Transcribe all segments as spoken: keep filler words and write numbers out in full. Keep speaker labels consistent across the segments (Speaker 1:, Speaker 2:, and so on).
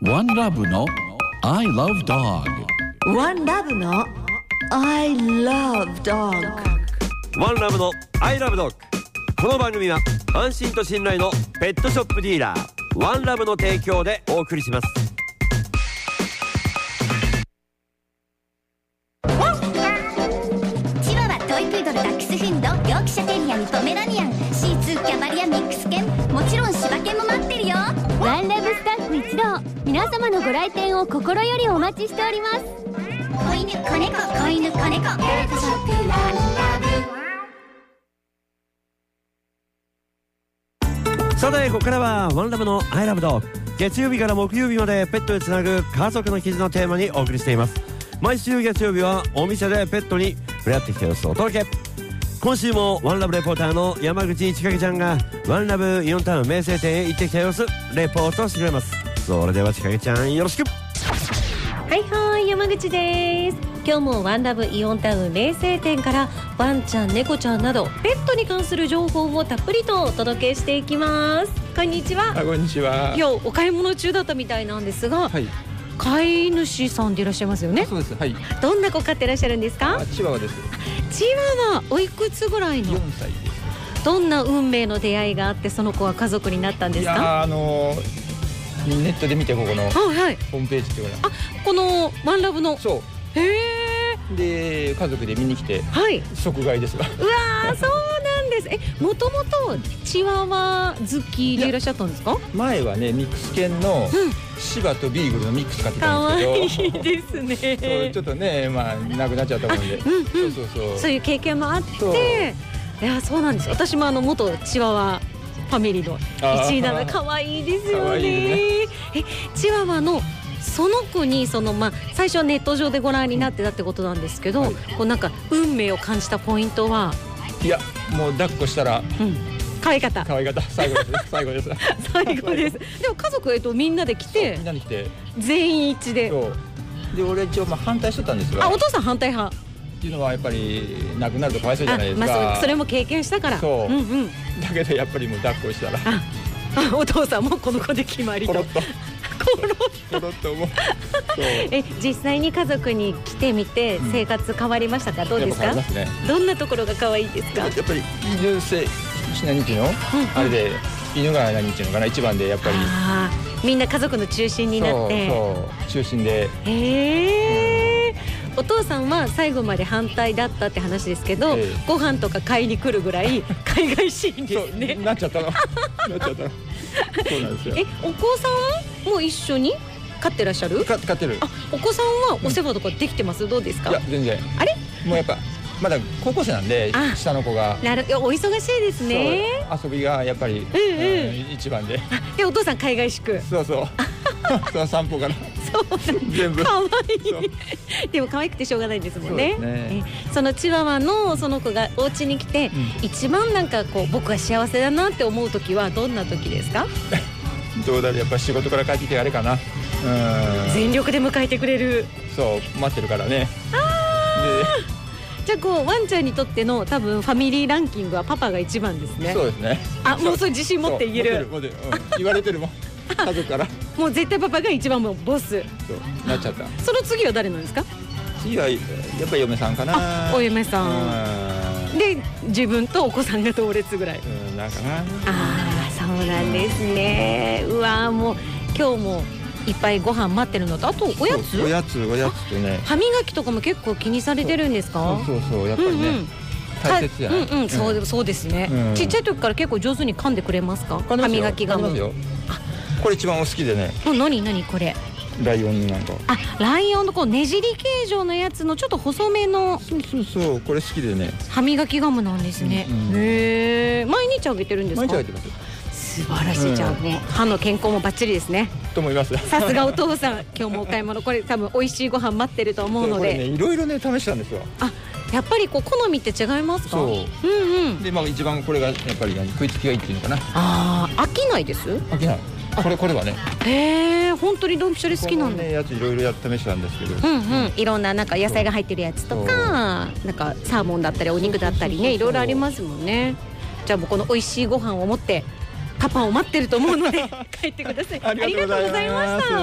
Speaker 1: ワンラブの I love dog。
Speaker 2: ワンラブの I love dog。
Speaker 3: ワンラブの I love dog。 この番組は安心と信頼のペットショップディーラーワンラブの提供でお送りします。
Speaker 4: チワワ、トイプードル、ダックスフンド、ヨークシャテリアにポメラニアン、シーツー、キャバリア、ミックス犬、もちろん柴犬も待ってるよ。
Speaker 5: ワンラブスタッフ一同、皆様のご来店を心よりお待ちしております。
Speaker 4: 子犬、子猫、子犬、子猫、ペットショップワンラ
Speaker 3: ブ。さてここからはワンラブの I love dog。 月曜日から木曜日までペットでつなぐ家族の絆をテーマにお送りしています。毎週月曜日はお店でペットに触れ合ってきた様子をお届け。今週もワンラブレポーターの山口千景ちゃんがワンラブイオンタウン名声店へ行ってきた様子レポートしてくれます。それでは千景ちゃんよろしく。
Speaker 6: はいはい、山口です。今日もワンラブイオンタウン名声店からワンちゃん、猫ちゃんなどペットに関する情報をたっぷりとお届けしていきます。こんにちは。
Speaker 7: あ、こんにちは。
Speaker 6: いや、お買い物中だったみたいなんですが、
Speaker 7: はい、
Speaker 6: 飼い主さんでいらっしゃいますよね。
Speaker 7: そうです。はい。
Speaker 6: どんな子飼ってらっしゃるんですか？
Speaker 7: あ、チワワです。
Speaker 6: チワワ、おいくつぐらいの？
Speaker 7: よんさいです。
Speaker 6: どんな運命の出会いがあってその子は家族になったんですか？
Speaker 7: いや、あのーネットで見てここのホ
Speaker 6: はいはい、
Speaker 7: ームページっていうかな、
Speaker 6: あ、このワンラブの。
Speaker 7: そう。
Speaker 6: へ
Speaker 7: ー。で家族で見に来て、
Speaker 6: はい、
Speaker 7: 即買いですが。
Speaker 6: うわー、そうなんです。え、もともとチワワ好きでいらっしゃったんですか？
Speaker 7: 前はね、ミックス犬の
Speaker 6: うん、
Speaker 7: シバとビーグルのミックス飼って
Speaker 6: か
Speaker 7: たん
Speaker 6: わい
Speaker 7: ですけど、
Speaker 6: いですね。
Speaker 7: そうちょっとね、まあなくなっちゃったもんで、
Speaker 6: うんうん、
Speaker 7: そうそうそう。
Speaker 6: そういう経験もあっ
Speaker 7: そう
Speaker 6: て、いや、そうなんです。私もあの元チワワファミリーの一位なので可愛いですよね。
Speaker 7: 可愛いね。
Speaker 6: え、チワワのその子にその、まあ、最初はネット上でご覧になってたってことなんですけど、
Speaker 7: はい、
Speaker 6: こうなんか運命を感じたポイントは？
Speaker 7: いや、もう抱っこしたら、
Speaker 6: うん、可愛かった。
Speaker 7: 可愛かった。最後ですね。最後です。
Speaker 6: 最後です。でも家族、えっと、みんなで来て、
Speaker 7: みんなで来て
Speaker 6: 全員一致で。
Speaker 7: そうで、俺一応まあ反対しとったんですが、
Speaker 6: あ、お父さん反対派
Speaker 7: っていうのはやっぱり亡くなるとかわいそうじゃないですか。
Speaker 6: あ、まあ、それも経験したから。
Speaker 7: そう、
Speaker 6: うんうん、
Speaker 7: だけどやっぱりもう抱っこしたら、
Speaker 6: ああ、お父さんもこの子で決まりと。
Speaker 7: コロッと
Speaker 6: コロッと
Speaker 7: コロッと思う。
Speaker 6: え、実際に家族に来てみて生活変わりましたか？うん、どうですか？
Speaker 7: やっぱ変わりますね。
Speaker 6: どんなところが可愛いですか？
Speaker 7: やっぱり犬せ何日の、うんうん、あれで犬が何日のかな、一番でやっぱり、
Speaker 6: あ、みんな家族の中心になって。
Speaker 7: そうそう、中心で。
Speaker 6: へえ、うん、お父さんは最後まで反対だったって話ですけど、ええ、ご飯とか買いに来るぐらい海外シーンですね。
Speaker 7: なっちゃったの。なっちゃったの。そうなんですよ。
Speaker 6: え、お子さんも一緒に飼ってらっしゃる？
Speaker 7: 飼ってる。
Speaker 6: あ、お子さんはお世話とかできてます？どうですか？
Speaker 7: いや、全然。あれ？もうやっぱまだ高校生なんで、下の子が。
Speaker 6: なる、お忙しいですね。
Speaker 7: 遊びがやっぱり、うんうん、一番で。
Speaker 6: で、お父さん海外しく。
Speaker 7: そうそう。その散歩から。
Speaker 6: そう全部。可愛い。でも可愛くてしょうがないですもんね。
Speaker 7: そうですね。
Speaker 6: え、そのチワワのその子がお家に来て、うん、一番なんかこう僕は幸せだなって思う時はどんな時ですか？
Speaker 7: どうだろう、やっぱ仕事から帰ってきてあれかな。うん。
Speaker 6: 全力で迎えてくれる。
Speaker 7: そう、待ってるからね。
Speaker 6: じゃあこうワンちゃんにとっての多分ファミリーランキングはパパが一番ですね。
Speaker 7: そうですね。
Speaker 6: あ、もうそういう自信持って言える。
Speaker 7: 持ってる、持ってる、うん、言われてるもん。家族から。
Speaker 6: もう絶対パパが一番もうボス。
Speaker 7: そうなっちゃった。
Speaker 6: その次は誰なんですか？
Speaker 7: 次はやっぱり嫁さんかな。
Speaker 6: あ、お嫁さん。で自分とお子さんが同列ぐらい。
Speaker 7: うん、なんかな。
Speaker 6: ああ、そうなんですね。うわー、もう今日もいっぱいご飯待ってるのと、あとおやつ？
Speaker 7: おやつ、おやつとね。
Speaker 6: 歯磨きとかも結構気にされてるんですか？
Speaker 7: そうそうそう、やっぱりね。うんうん、大切じゃない。
Speaker 6: うんうん、そう、そうですね、うん。ちっちゃい時から結構上手に噛んでくれますか？歯磨きガム。
Speaker 7: あ、これ一番お好きでね。
Speaker 6: 何何これ？
Speaker 7: ライオンなんか。
Speaker 6: あ、ライオンのこうねじり形状のやつのちょっと細めの。
Speaker 7: そうそうそう、これ好きでね。
Speaker 6: 歯磨きガムなんですね。うんうん、へえ、毎日あげてるんですか？
Speaker 7: 毎日あげてます。
Speaker 6: 素晴らしい、うん、じゃあね、歯の健康もバッチリですね。
Speaker 7: と思います。
Speaker 6: さすがお父さん、今日もお買い物、これ多分美味しいご飯待ってると思うので。
Speaker 7: これね、いろいろね試したんですよ。
Speaker 6: あ、やっぱりこう好みって違いますか？
Speaker 7: そう。うん
Speaker 6: うん。
Speaker 7: で、まあ一番これがやっぱり食いつきがいいっていうのかな。
Speaker 6: ああ、飽きないです？
Speaker 7: 飽きない。これこれはね。
Speaker 6: へえ、本当にドンピシャリ好きなんだ。
Speaker 7: このねやついろいろやって試したんですけど。
Speaker 6: うんうん。いろんななんか野菜が入ってるやつとか、なんかサーモンだったりお肉だったりね、いろいろありますもんね。じゃあもうこの美味しいご飯を持ってカパを待ってると思うので帰ってください。ありがとうございました。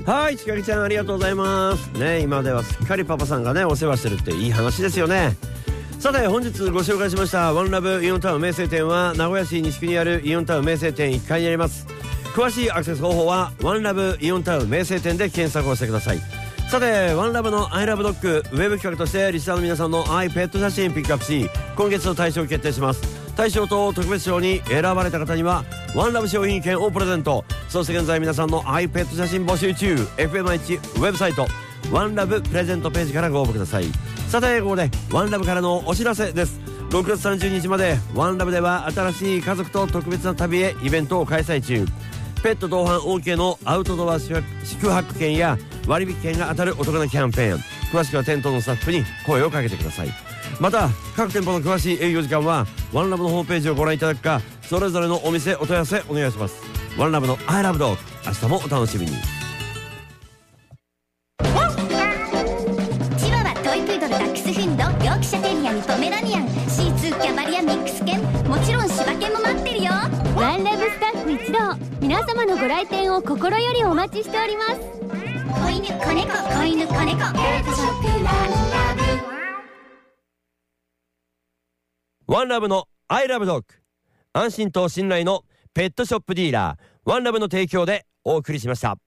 Speaker 3: はい、ちかりちゃんありがとうございますね。今ではすっかりパパさんがねお世話してるっていい話ですよね。さて本日ご紹介しましたワンラブイオンタウン名声店は名古屋市西区にあるイオンタウン名声店いっかいにあります。詳しいアクセス方法はワンラブイオンタウン名声店で検索をしてください。さてワンラブのアイラブドッグウェブ企画としてリスナーの皆さんのアイペット写真ピックアップし今月の大賞を決定します。大賞と特別賞に選ばれた方にはワンラブ商品券をプレゼント。そして現在皆さんのアイペット写真募集中。 エフエムアイチ ウェブサイトワンラブプレゼントページからご応募ください。さてここでワンラブからのお知らせです。ろくがつさんじゅうににちまでワンラブでは新しい家族と特別な旅へイベントを開催中。ペット同伴 オーケー のアウトドア宿泊券や割引券が当たるお得なキャンペーン。詳しくは店頭のスタッフに声をかけてください。また各店舗の詳しい営業時間はワンラブのホームページをご覧いただくかそれぞれのお店お問い合わせお願いします。ワンラブのアイラブドッグ明日もお楽しみに。
Speaker 4: チワワ、トイプードル、ダックスフンド、ヨークシャテリアにポメラニアン、シーツー、キャバリアミックス犬、もちろん柴犬も待ってるよ。
Speaker 5: ワンラブスタッフ一同皆様のご来店を心よりお待ちしております。
Speaker 4: 子犬、子猫、子犬、子猫、ペットショップワンラブ。
Speaker 3: ワンラブのアイラブドッグ安心と信頼のペットショップディーラーワンラブの提供でお送りしました。